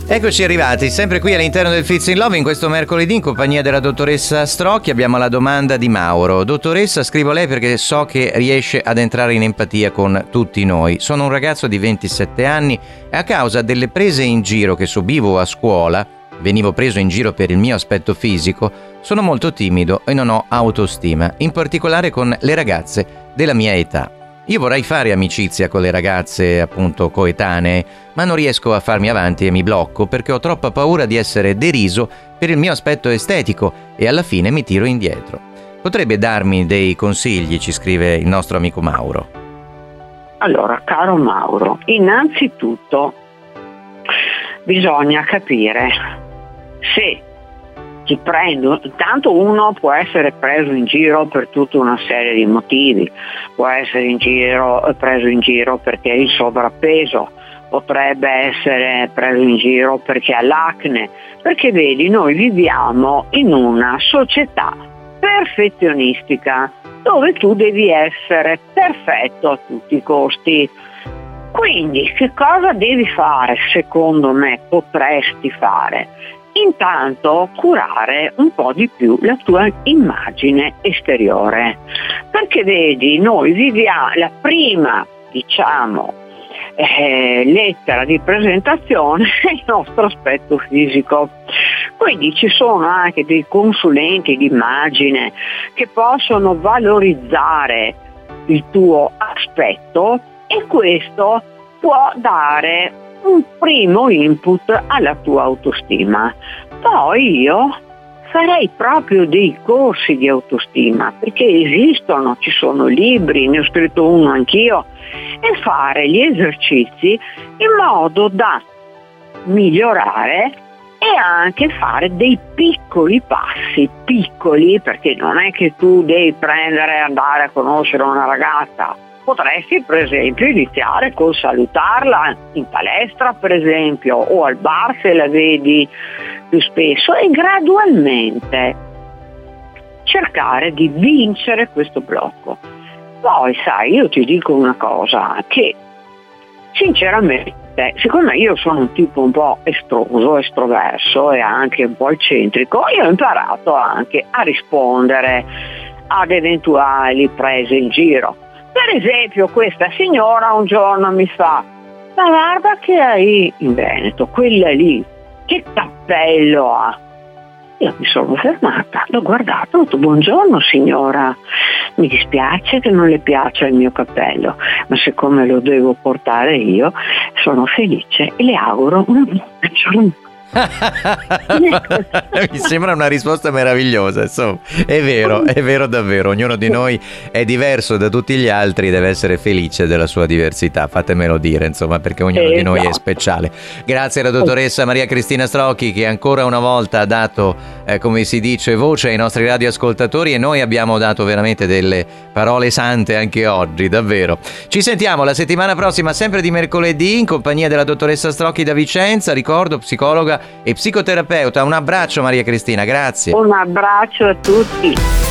Eccoci arrivati, sempre qui all'interno del Fits in Love in questo mercoledì in compagnia della dottoressa Strocchi. Abbiamo la domanda di Mauro. Dottoressa, scrivo lei perché so che riesce ad entrare in empatia con tutti noi. Sono un ragazzo di 27 anni e a causa delle prese in giro che subivo a scuola, venivo preso in giro per il mio aspetto fisico, sono molto timido e non ho autostima, in particolare con le ragazze della mia età. Io vorrei fare amicizia con le ragazze, appunto, coetanee, ma non riesco a farmi avanti e mi blocco perché ho troppa paura di essere deriso per il mio aspetto estetico e alla fine mi tiro indietro. Potrebbe darmi dei consigli, ci scrive il nostro amico Mauro. Allora, caro Mauro, innanzitutto bisogna capire se ti prendo, intanto uno può essere preso in giro per tutta una serie di motivi, può essere preso in giro perché ha il sovrappeso, potrebbe essere preso in giro perché ha l'acne, perché vedi, noi viviamo in una società perfezionistica dove tu devi essere perfetto a tutti i costi. Quindi che cosa devi fare? Secondo me potresti fare intanto curare un po' di più la tua immagine esteriore, perché vedi, noi viviamo la prima, lettera di presentazione è il nostro aspetto fisico. Quindi ci sono anche dei consulenti di immagine che possono valorizzare il tuo aspetto e questo può dare un primo input alla tua autostima. Poi io farei proprio dei corsi di autostima, perché esistono, ci sono libri, ne ho scritto uno anch'io, e fare gli esercizi in modo da migliorare e anche fare dei piccoli passi, perché non è che tu devi andare a conoscere una ragazza. Potresti per esempio iniziare col salutarla in palestra per esempio o al bar se la vedi più spesso e gradualmente cercare di vincere questo blocco. Poi sai, io ti dico una cosa che sinceramente siccome io sono un tipo un po' estroso, estroverso e anche un po' eccentrico, io ho imparato anche a rispondere ad eventuali prese in giro. Per esempio questa signora un giorno mi fa: ma guarda che hai in Veneto, quella lì, che cappello ha? Io mi sono fermata, l'ho guardato, ho detto: buongiorno signora, mi dispiace che non le piaccia il mio cappello, ma siccome lo devo portare io sono felice e le auguro una buona giornata. Mi sembra una risposta meravigliosa, insomma. È vero davvero, ognuno di noi è diverso da tutti gli altri, deve essere felice della sua diversità, fatemelo dire, insomma, perché ognuno di noi è speciale. Grazie alla dottoressa Maria Cristina Strocchi che ancora una volta ha dato, come si dice, voce ai nostri radioascoltatori e noi abbiamo dato veramente delle parole sante anche oggi, davvero. Ci sentiamo la settimana prossima, sempre di mercoledì, in compagnia della dottoressa Strocchi da Vicenza, ricordo, psicologa e psicoterapeuta. Un abbraccio Maria Cristina, grazie. Un abbraccio a tutti.